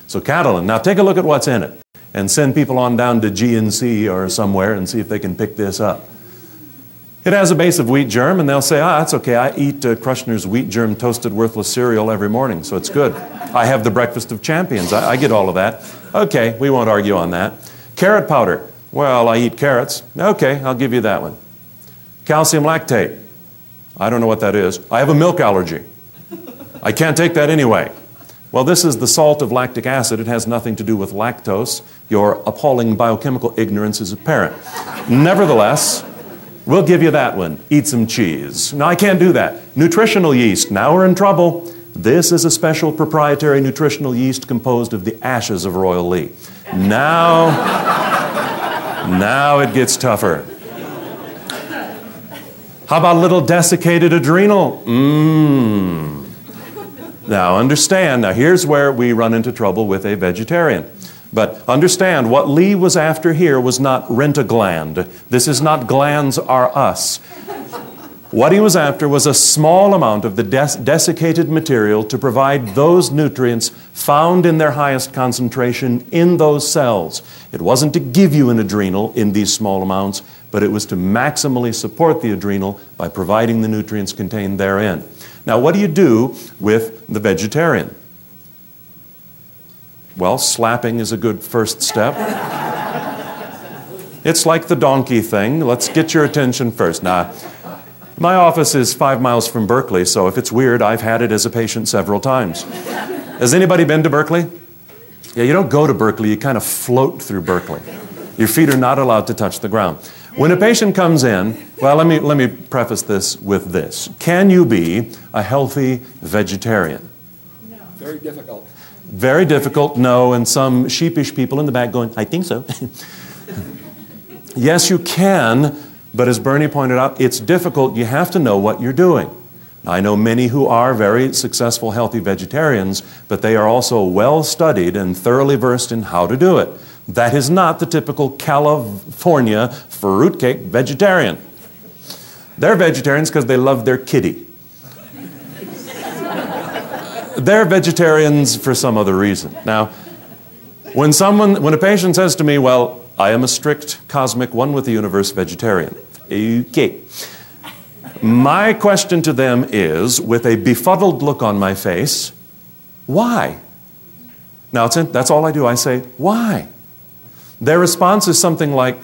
So Catalin, now take a look at what's in it and send people on down to GNC or somewhere and see if they can pick this up. It has a base of wheat germ, and they'll say, that's okay, I eat Krushner's wheat germ toasted worthless cereal every morning, so it's good. I have the breakfast of champions. I get all of that. Okay, we won't argue on that. Carrot powder. Well, I eat carrots. Okay, I'll give you that one. Calcium lactate. I don't know what that is. I have a milk allergy. I can't take that anyway. Well, this is the salt of lactic acid. It has nothing to do with lactose. Your appalling biochemical ignorance is apparent. Nevertheless, we'll give you that one. Eat some cheese. No, I can't do that. Nutritional yeast. Now we're in trouble. This is a special proprietary nutritional yeast composed of the ashes of Royal Lee. Now it gets tougher. How about a little desiccated adrenal? Now understand, here's where we run into trouble with a vegetarian. But understand, what Lee was after here was not rent-a-gland. This is not glands are us. What he was after was a small amount of the desiccated material to provide those nutrients found in their highest concentration in those cells. It wasn't to give you an adrenal in these small amounts, but it was to maximally support the adrenal by providing the nutrients contained therein. Now, what do you do with the vegetarian? Well, slapping is a good first step. It's like the donkey thing. Let's get your attention first. Now, my office is 5 miles from Berkeley, so if it's weird, I've had it as a patient several times. Has anybody been to Berkeley? Yeah, you don't go to Berkeley, you kind of float through Berkeley. Your feet are not allowed to touch the ground. When a patient comes in, well, let me preface this with this. Can you be a healthy vegetarian? No. Very difficult. Very difficult, no, and some sheepish people in the back going, I think so. Yes, you can, but as Bernie pointed out, it's difficult. You have to know what you're doing. I know many who are very successful, healthy vegetarians, but they are also well studied and thoroughly versed in how to do it. That is not the typical California fruitcake vegetarian. They're vegetarians because they love their kitty. They're vegetarians for some other reason. Now, when a patient says to me, well, I am a strict cosmic one with the universe vegetarian. Okay. My question to them is, with a befuddled look on my face, why? Now, that's all I do. I say, why? Their response is something like,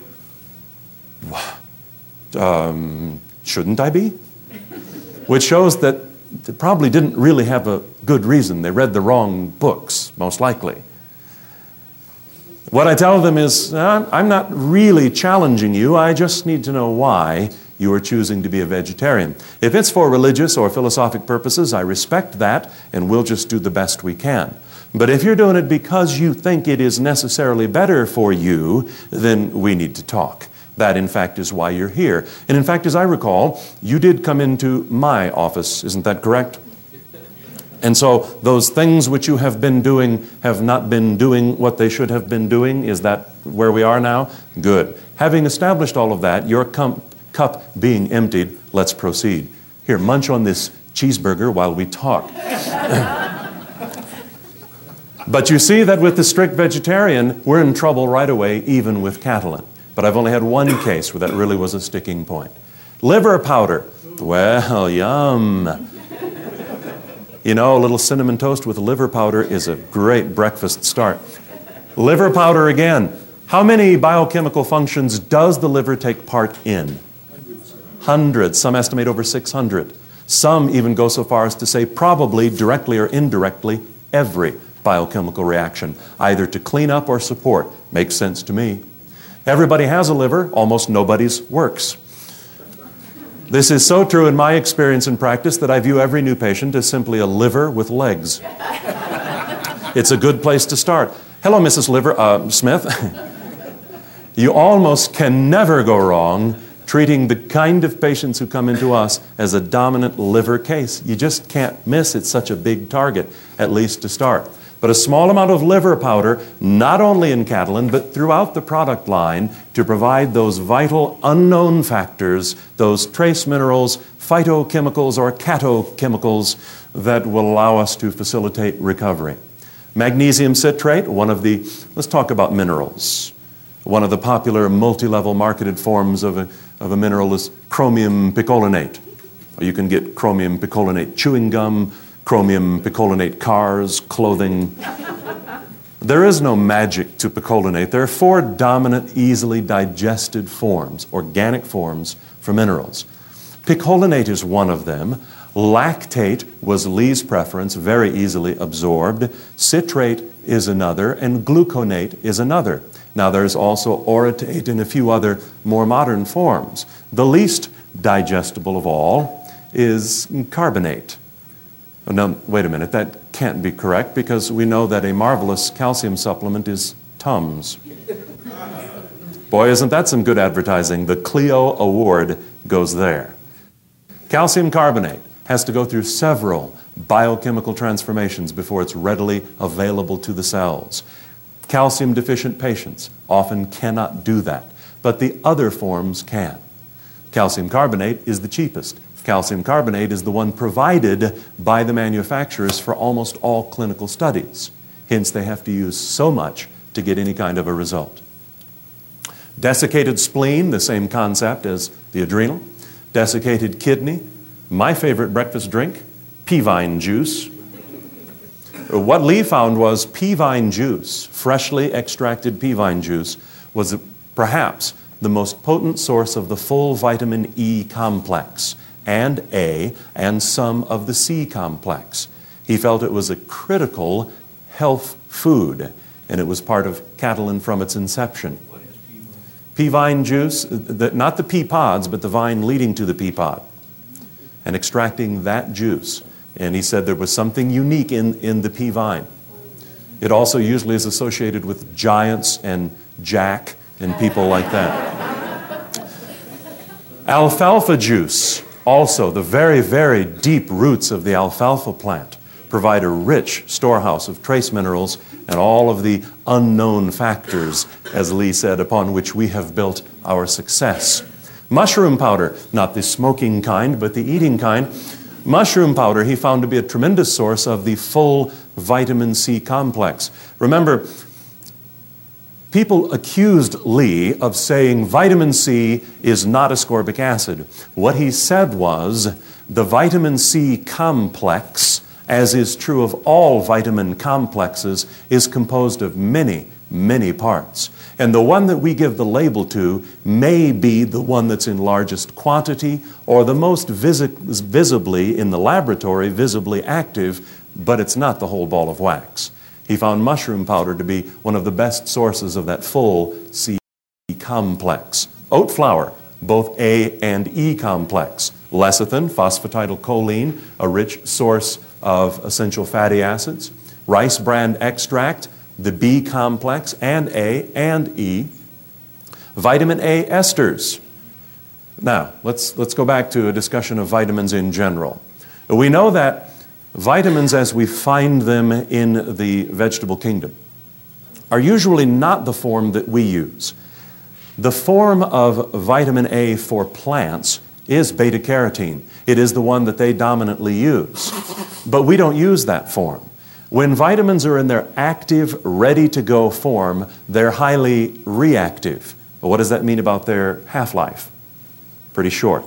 shouldn't I be? Which shows that they probably didn't really have a good reason. They read the wrong books, most likely. What I tell them is, I'm not really challenging you. I just need to know why you are choosing to be a vegetarian. If it's for religious or philosophic purposes, I respect that, and we'll just do the best we can. But if you're doing it because you think it is necessarily better for you, then we need to talk. That, in fact, is why you're here. And in fact, as I recall, you did come into my office. Isn't that correct? And so those things which you have been doing have not been doing what they should have been doing. Is that where we are now? Good. Having established all of that, your cup being emptied, let's proceed. Here, munch on this cheeseburger while we talk. But you see that with the strict vegetarian, we're in trouble right away, even with Catalin. But I've only had one case where that really was a sticking point. Liver powder. Well, yum. You know, a little cinnamon toast with liver powder is a great breakfast start. Liver powder again. How many biochemical functions does the liver take part in? Hundreds. Some estimate over 600. Some even go so far as to say probably, directly or indirectly, every biochemical reaction, either to clean up or support. Makes sense to me. Everybody has a liver, almost nobody's works. This is so true in my experience and practice that I view every new patient as simply a liver with legs. It's a good place to start. Hello, Mrs. Smith. You almost can never go wrong treating the kind of patients who come into us as a dominant liver case. You just can't miss. It's such a big target, at least to start. But a small amount of liver powder, not only in Catalin, but throughout the product line, to provide those vital unknown factors, those trace minerals, phytochemicals or catochemicals that will allow us to facilitate recovery. Magnesium citrate, let's talk about minerals. One of the popular multi-level marketed forms of a mineral is chromium picolinate. You can get chromium picolinate chewing gum, chromium picolinate cars, clothing. There is no magic to picolinate. There are 4 dominant, easily digested forms, organic forms for minerals. Picolinate is one of them. Lactate was Lee's preference, very easily absorbed. Citrate is another, and gluconate is another. Now there's also orotate and a few other more modern forms. The least digestible of all is carbonate. Now, wait a minute, that can't be correct because we know that a marvelous calcium supplement is Tums. Boy, isn't that some good advertising? The Clio Award goes there. Calcium carbonate has to go through several biochemical transformations before it's readily available to the cells. Calcium deficient patients often cannot do that, but the other forms can. Calcium carbonate is the cheapest. Calcium carbonate is the one provided by the manufacturers for almost all clinical studies. Hence, they have to use so much to get any kind of a result. Desiccated spleen, the same concept as the adrenal. Desiccated kidney, my favorite breakfast drink, pea vine juice. What Lee found was pea vine juice, freshly extracted pea vine juice, was perhaps the most potent source of the full vitamin E complex, and A, and some of the C complex. He felt it was a critical health food, and it was part of Catalin from its inception. What is pea vine? Pea vine juice, not the pea pods, but the vine leading to the pea pod, and extracting that juice. And he said there was something unique in the pea vine. It also usually is associated with giants and Jack and people like that. Alfalfa juice, also the very, very deep roots of the alfalfa plant provide a rich storehouse of trace minerals and all of the unknown factors, as Lee said, upon which we have built our success. Mushroom powder, not the smoking kind, but the eating kind. Mushroom powder he found to be a tremendous source of the full vitamin C complex. Remember, people accused Lee of saying vitamin C is not ascorbic acid. What he said was the vitamin C complex, as is true of all vitamin complexes, is composed of many, many parts. And the one that we give the label to may be the one that's in largest quantity or the most visibly in the laboratory, visibly active, but it's not the whole ball of wax. He found mushroom powder to be one of the best sources of that full C complex. Oat flour, both A and E complex. Lecithin, phosphatidylcholine, a rich source of essential fatty acids. Rice bran extract, the B complex, and A and E. Vitamin A esters. Now, let's go back to a discussion of vitamins in general. We know that vitamins as we find them in the vegetable kingdom are usually not the form that we use. The form of vitamin A for plants is beta-carotene. It is the one that they dominantly use. But we don't use that form. When vitamins are in their active, ready-to-go form, they're highly reactive. But what does that mean about their half-life? Pretty short.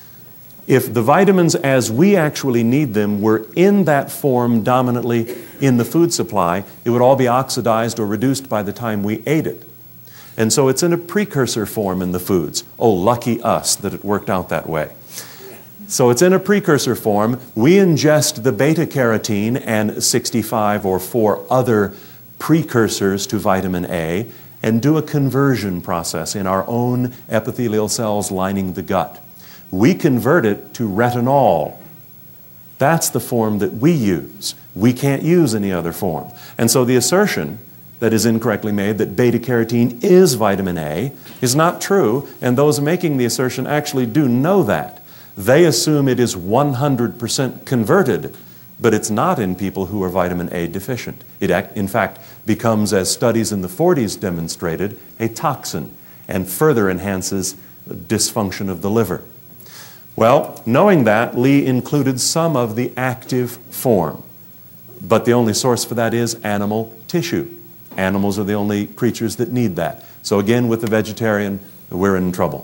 If the vitamins as we actually need them were in that form dominantly in the food supply, it would all be oxidized or reduced by the time we ate it. And so it's in a precursor form in the foods. Oh, lucky us that it worked out that way. So it's in a precursor form. We ingest the beta-carotene and 65 or 4 other precursors to vitamin A and do a conversion process in our own epithelial cells lining the gut. We convert it to retinol. That's the form that we use. We can't use any other form. And so the assertion that is incorrectly made that beta-carotene is vitamin A is not true, and those making the assertion actually do know that. They assume it is 100% converted, but it's not in people who are vitamin A deficient. It, in fact, becomes, as studies in the 40s demonstrated, a toxin and further enhances dysfunction of the liver. Well, knowing that, Lee included some of the active form. But the only source for that is animal tissue. Animals are the only creatures that need that. So again, with the vegetarian, we're in trouble.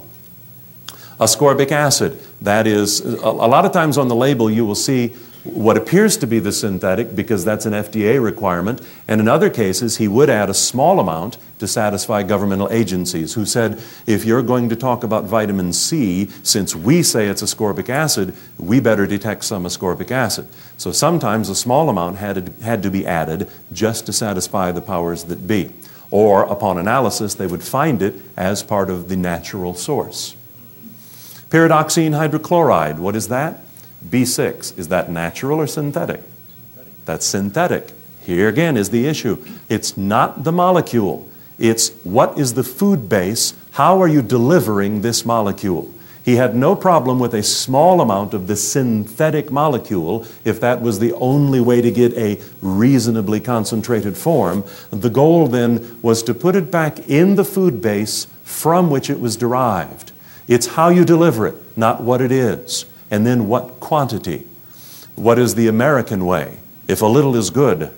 Ascorbic acid, that is, a lot of times on the label you will see what appears to be the synthetic because that's an FDA requirement, and in other cases he would add a small amount to satisfy governmental agencies who said, if you're going to talk about vitamin C, since we say it's ascorbic acid, we better detect some ascorbic acid. So sometimes a small amount had to be added just to satisfy the powers that be. Or upon analysis they would find it as part of the natural source. Pyridoxine hydrochloride, what is that? B6, is that natural or synthetic? That's synthetic. Here again is the issue. It's not the molecule. It's what is the food base? How are you delivering this molecule? He had no problem with a small amount of the synthetic molecule if that was the only way to get a reasonably concentrated form. The goal then was to put it back in the food base from which it was derived. It's how you deliver it, not what it is. And then what quantity? What is the American way? If a little is good,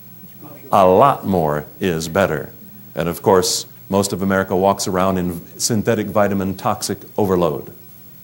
a lot more is better. And of course, most of America walks around in synthetic vitamin toxic overload.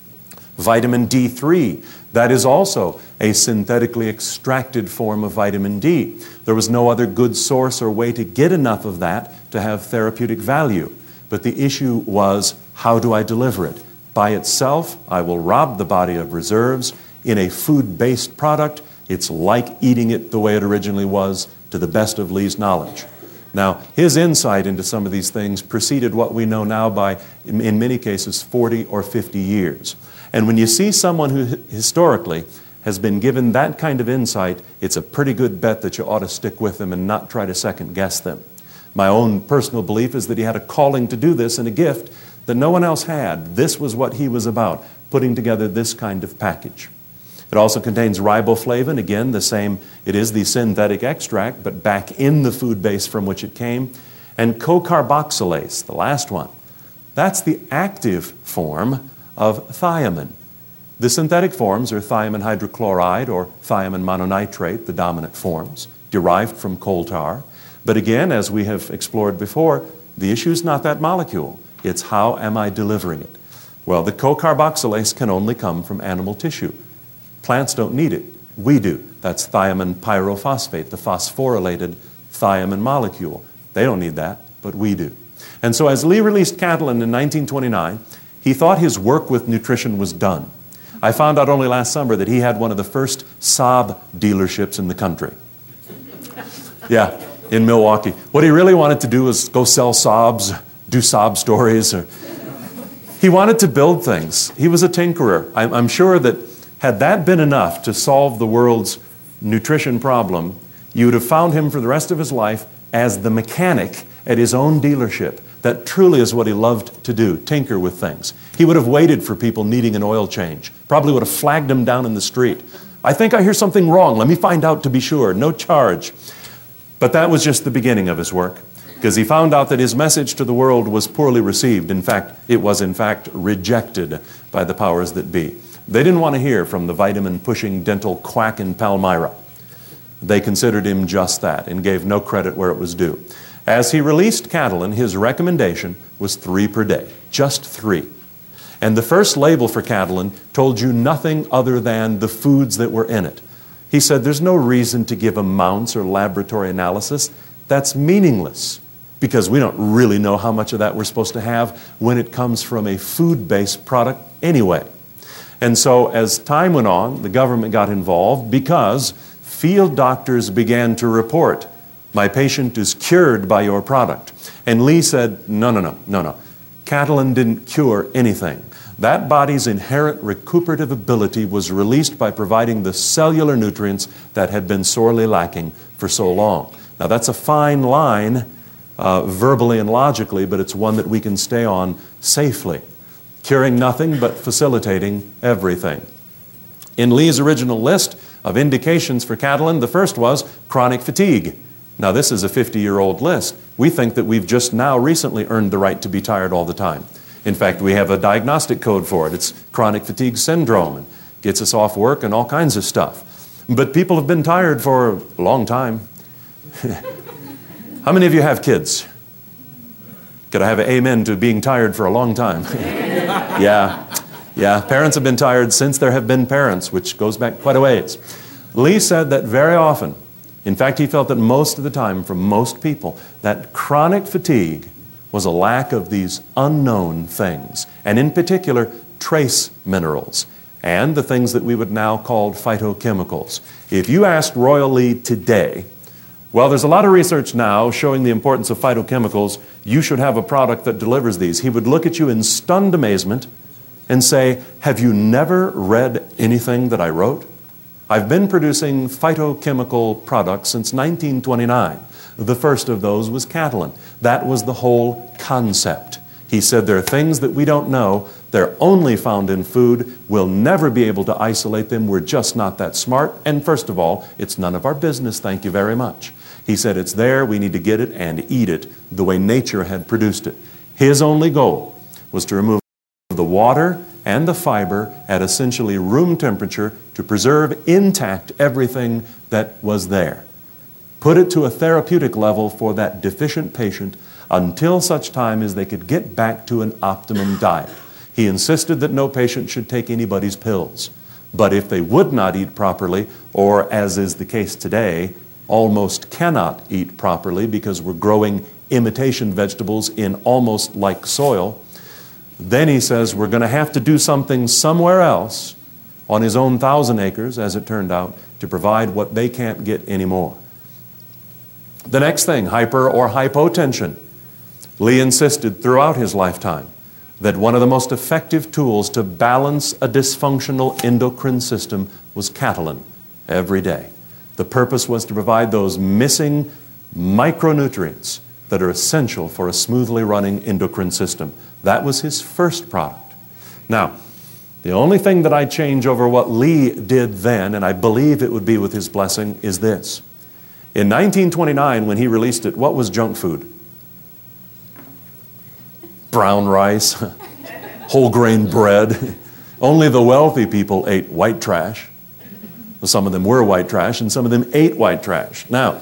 Vitamin D3, that is also a synthetically extracted form of vitamin D. There was no other good source or way to get enough of that to have therapeutic value. But the issue was, how do I deliver it? By itself, I will rob the body of reserves. In a food-based product, it's like eating it the way it originally was, to the best of Lee's knowledge. Now, his insight into some of these things preceded what we know now by, in many cases, 40 or 50 years. And when you see someone who historically has been given that kind of insight, it's a pretty good bet that you ought to stick with them and not try to second-guess them. My own personal belief is that he had a calling to do this and a gift that no one else had. This was what he was about, putting together this kind of package. It also contains riboflavin, again, the same, it is the synthetic extract, but back in the food base from which it came, and cocarboxylase, the last one. That's the active form of thiamine. The synthetic forms are thiamine hydrochloride or thiamine mononitrate, the dominant forms, derived from coal tar. But again, as we have explored before, the issue is not that molecule. It's how am I delivering it? Well, the cocarboxylase can only come from animal tissue. Plants don't need it. We do. That's thiamine pyrophosphate, the phosphorylated thiamine molecule. They don't need that, but we do. And so as Lee released Catalin in 1929, he thought his work with nutrition was done. I found out only last summer that he had one of the first Saab dealerships in the country. Yeah, in Milwaukee. What he really wanted to do was go sell Saabs, do sob stories. He wanted to build things. He was a tinkerer. I'm sure that had that been enough to solve the world's nutrition problem, you would have found him for the rest of his life as the mechanic at his own dealership. That truly is what he loved to do, tinker with things. He would have waited for people needing an oil change. Probably would have flagged them down in the street. I think I hear something wrong. Let me find out to be sure. No charge. But that was just the beginning of his work, because he found out that his message to the world was poorly received. In fact, it was in fact rejected by the powers that be. They didn't want to hear from the vitamin-pushing dental quack in Palmyra. They considered him just that and gave no credit where it was due. As he released Catalin, his recommendation was 3 per day, just 3. And the first label for Catalin told you nothing other than the foods that were in it. He said there's no reason to give amounts or laboratory analysis. That's meaningless, because we don't really know how much of that we're supposed to have when it comes from a food-based product anyway. And so as time went on, the government got involved because field doctors began to report, my patient is cured by your product. And Lee said, no. Catalin didn't cure anything. That body's inherent recuperative ability was released by providing the cellular nutrients that had been sorely lacking for so long. Now that's a fine line, verbally and logically, but it's one that we can stay on safely. Curing nothing but facilitating everything. In Lee's original list of indications for Catalin, the first was chronic fatigue. Now this is a 50-year-old list. We think that we've just now recently earned the right to be tired all the time. In fact, we have a diagnostic code for it. It's chronic fatigue syndrome. It gets us off work and all kinds of stuff. But people have been tired for a long time. How many of you have kids? Could I have an amen to being tired for a long time? Yeah, parents have been tired since there have been parents, which goes back quite a ways. Lee said that very often, in fact, he felt that most of the time for most people, that chronic fatigue was a lack of these unknown things, and in particular, trace minerals, and the things that we would now call phytochemicals. If you asked Royal Lee today, well, there's a lot of research now showing the importance of phytochemicals, you should have a product that delivers these. He would look at you in stunned amazement and say, have you never read anything that I wrote? I've been producing phytochemical products since 1929. The first of those was Catalin. That was the whole concept. He said there are things that we don't know. They're only found in food. We'll never be able to isolate them. We're just not that smart. And first of all, it's none of our business, thank you very much. He said it's there, we need to get it and eat it the way nature had produced it. His only goal was to remove the water and the fiber at essentially room temperature to preserve intact everything that was there. Put it to a therapeutic level for that deficient patient until such time as they could get back to an optimum diet. He insisted that no patient should take anybody's pills. But if they would not eat properly, or as is the case today, almost cannot eat properly because we're growing imitation vegetables in almost like soil, then he says we're going to have to do something somewhere else on his own 1,000 acres, as it turned out, to provide what they can't get anymore. The next thing, hyper or hypotension. Lee insisted throughout his lifetime that one of the most effective tools to balance a dysfunctional endocrine system was Catalin every day. The purpose was to provide those missing micronutrients that are essential for a smoothly running endocrine system. That was his first product. Now, the only thing that I change over what Lee did then, and I believe it would be with his blessing, is this. In 1929, when he released it, what was junk food? Brown rice, whole grain bread. Only the wealthy people ate white trash. Well, some of them were white trash, and some of them ate white trash. Now,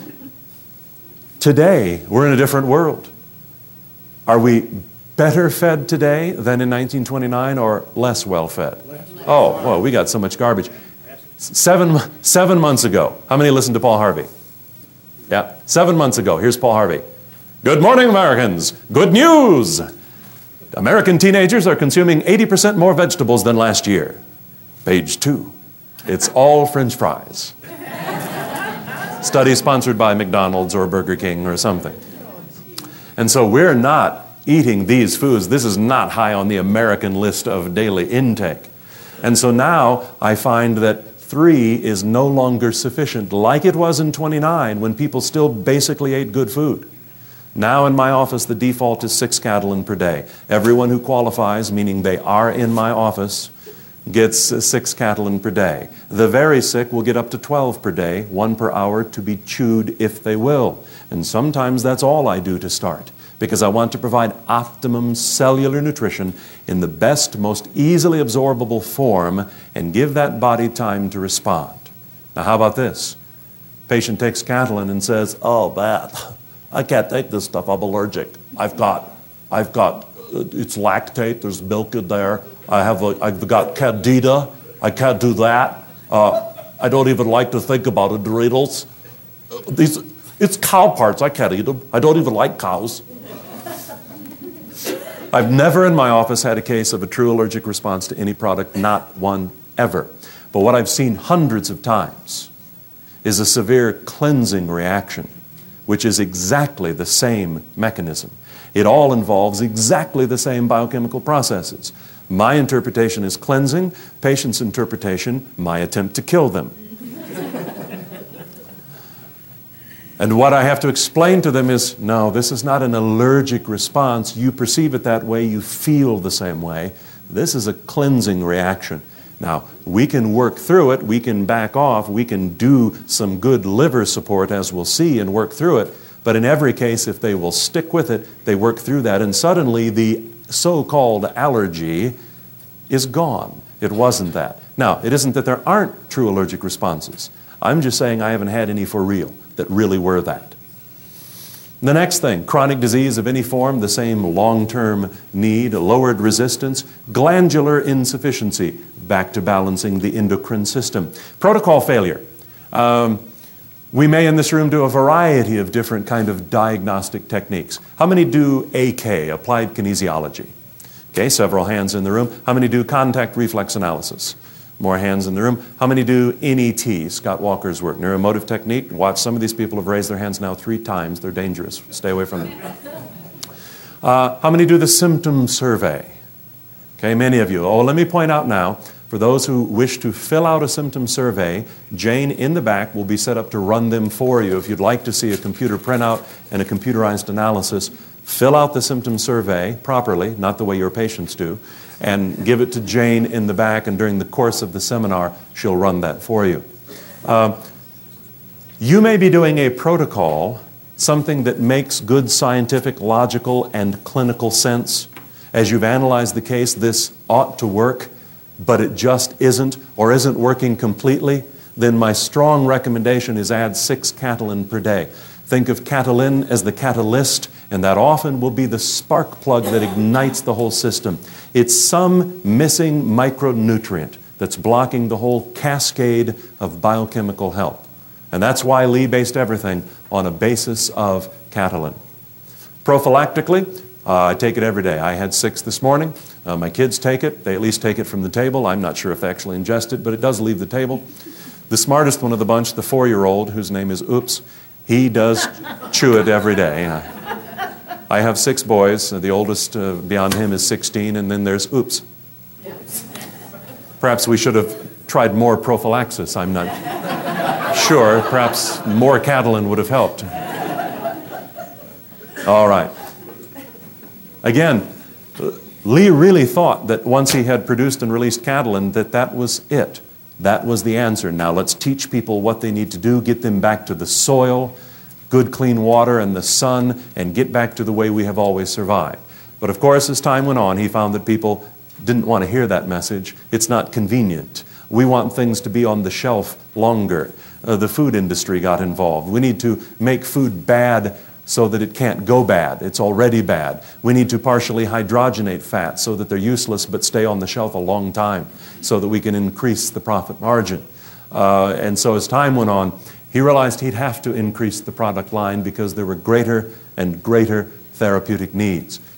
today, we're in a different world. Are we better fed today than in 1929 or less well fed? Oh, well, we got so much garbage. Seven months ago, how many listened to Paul Harvey? Yeah, 7 months ago, here's Paul Harvey. Good morning, Americans. Good news. American teenagers are consuming 80% more vegetables than last year. Page 2. It's all French fries. Study sponsored by McDonald's or Burger King or something. And so we're not eating these foods. This is not high on the American list of daily intake. And so now I find that 3 is no longer sufficient, like it was in 29 when people still basically ate good food. Now in my office, the default is 6 Catalin per day. Everyone who qualifies, meaning they are in my office, gets 6 Catalin per day. The very sick will get up to 12 per day, 1 per hour to be chewed if they will. And sometimes that's all I do to start, because I want to provide optimum cellular nutrition in the best, most easily absorbable form and give that body time to respond. Now how about this? Patient takes Catalin and says, oh, bad. I can't take this stuff. I'm allergic. I've got, it's lactate. There's milk in there. I've got candida. I can't do that. I don't even like to think about adrenals. It's cow parts. I can't eat them. I don't even like cows. I've never in my office had a case of a true allergic response to any product, not one ever. But what I've seen hundreds of times is a severe cleansing reaction, which is exactly the same mechanism. It all involves exactly the same biochemical processes. My interpretation is cleansing, patient's interpretation, my attempt to kill them. And what I have to explain to them is, no, this is not an allergic response. You perceive it that way, you feel the same way. This is a cleansing reaction. Now, we can work through it, we can back off, we can do some good liver support, as we'll see, and work through it. But in every case, if they will stick with it, they work through that, and suddenly the so-called allergy is gone. It wasn't that. Now, it isn't that there aren't true allergic responses. I'm just saying I haven't had any for real that really were that. The next thing, chronic disease of any form, the same long-term need, lowered resistance, glandular insufficiency, back to balancing the endocrine system. Protocol failure. We may in this room do a variety of different kind of diagnostic techniques. How many do AK, applied kinesiology? Okay, several hands in the room. How many do contact reflex analysis? More hands in the room. How many do NET, Scott Walker's work, neuromotive technique? Watch, some of these people have raised their hands now 3 times. They're dangerous. Stay away from them. How many do the symptom survey? Okay, many of you. Oh, let me point out now, for those who wish to fill out a symptom survey, Jane in the back will be set up to run them for you. If you'd like to see a computer printout and a computerized analysis, fill out the symptom survey properly, not the way your patients do, and give it to Jane in the back, and during the course of the seminar, she'll run that for you. You may be doing a protocol, something that makes good scientific, logical, and clinical sense. As you've analyzed the case, this ought to work, but it just isn't, or isn't working completely, then my strong recommendation is add 6 Catalin per day. Think of Catalin as the catalyst, and that often will be the spark plug that ignites the whole system. It's some missing micronutrient that's blocking the whole cascade of biochemical help. And that's why Lee based everything on a basis of Catalin. Prophylactically, I take it every day. I had 6 this morning. My kids take it. They at least take it from the table. I'm not sure if they actually ingest it, but it does leave the table. The smartest one of the bunch, the 4-year-old, whose name is Oops, he does chew it every day. I have 6 boys. The oldest beyond him is 16, and then there's Oops. Perhaps we should have tried more prophylaxis. I'm not sure. Perhaps more Catalin would have helped. All right. Again, Lee really thought that once he had produced and released Catalin, that was it. That was the answer. Now let's teach people what they need to do, get them back to the soil, good clean water and the sun, and get back to the way we have always survived. But of course, as time went on, he found that people didn't want to hear that message. It's not convenient. We want things to be on the shelf longer. The food industry got involved. We need to make food bad so that it can't go bad. It's already bad. We need to partially hydrogenate fats so that they're useless but stay on the shelf a long time so that we can increase the profit margin. And so as time went on, he realized he'd have to increase the product line because there were greater and greater therapeutic needs.